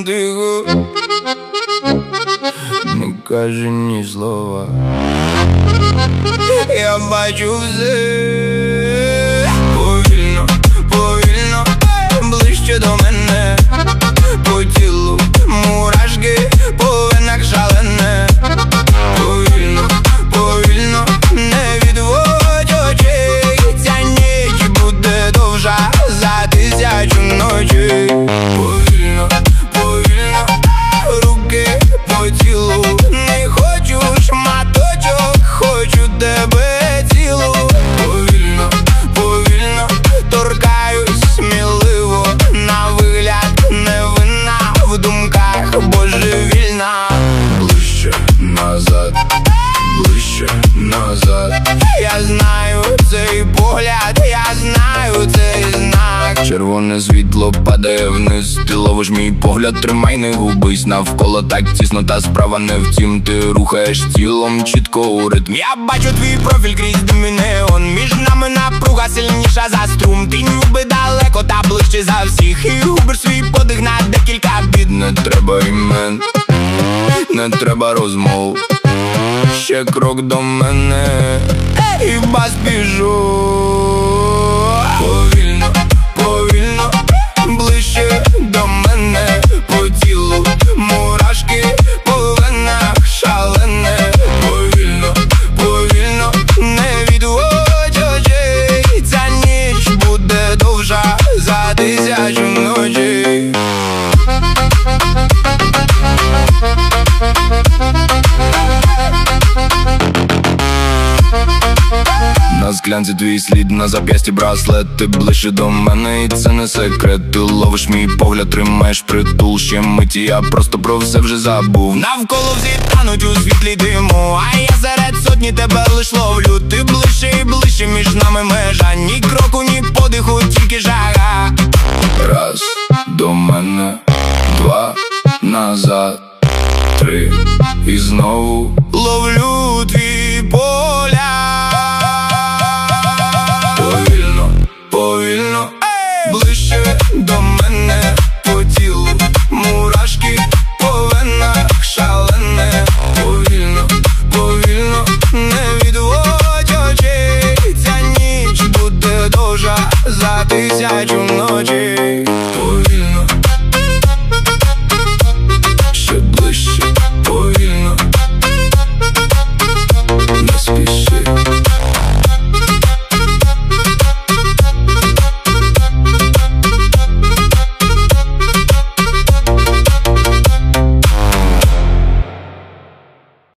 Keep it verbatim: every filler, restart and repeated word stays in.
тихо, не каже ні слова. Я бачу все повільно, повільно, ближче до мене. По тілу мурашки, по венах шалене. Повільно, повільно, не відводь очей. Ця ніч буде довша за тисячу ночей. Повільно, повільно, руки по тілу. Не хочу шматочок, хочу тебе цілу. Повільно, повільно, торкаюсь сміливо. На вигляд невинна, в думках божевільна. Ближче назад, ближче назад. Я знаю цей погляд, я знаю цей знак. Червоне світло падає вниз, ти ловиш мій погляд, тримай, не губись. Навколо так тісно, та справа не втім. Ти рухаєш тілом чітко у ритм. Я бачу твій профіль крізь дим і неон. Між нами напруга сильніша за струм. Ти ніби далеко, та ближче за всіх. І губиш свій подих на декілька бід. Не треба імен, не треба розмов. Ще крок до мене, і бас біжу. Повільно, повільно, ближче до мене. По тілу мурашки, по венах шалене. Повільно, повільно, не відводь очей. Ця ніч буде довша за тисячу ночей. На склянці твій слід, на зап'ясті браслет. Ти ближче до мене, і це не секрет. Ти ловиш мій погляд, тримаєш притул. Ще миті, я просто про все вже забув. Навколо всі тануть у світлі диму, а я серед сотні тебе лиш ловлю. Ти ближче і ближче, між нами межа. Ні кроку, ні подиху, тільки жага. Раз, до мене, два, назад, три, і знову ловлю твій погляд.